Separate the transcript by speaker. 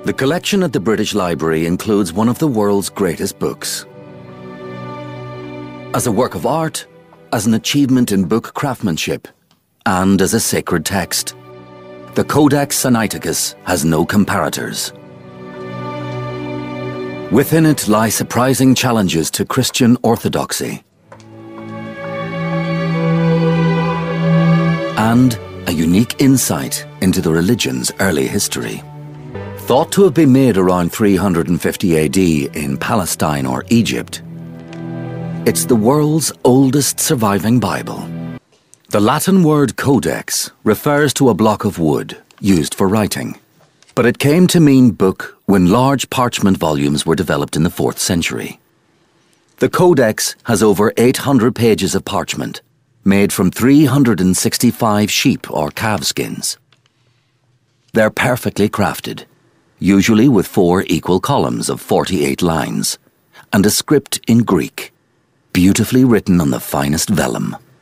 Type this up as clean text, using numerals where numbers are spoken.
Speaker 1: The collection at the British Library includes one of the world's greatest books. As a work of art, as an achievement in book craftsmanship, and as a sacred text, the Codex Sinaiticus has no comparators. Within it lie surprising challenges to Christian orthodoxy and a unique insight into the religion's early history. Thought to have been made around 350 AD in Palestine or Egypt, it's the world's oldest surviving Bible. The Latin word codex refers to a block of wood used for writing, but it came to mean book when large parchment volumes were developed in the 4th century. The codex has over 800 pages of parchment, made from 365 sheep or calf skins. They're perfectly crafted, usually with 4 equal columns of 48 lines, and a script in Greek, beautifully written on the finest vellum.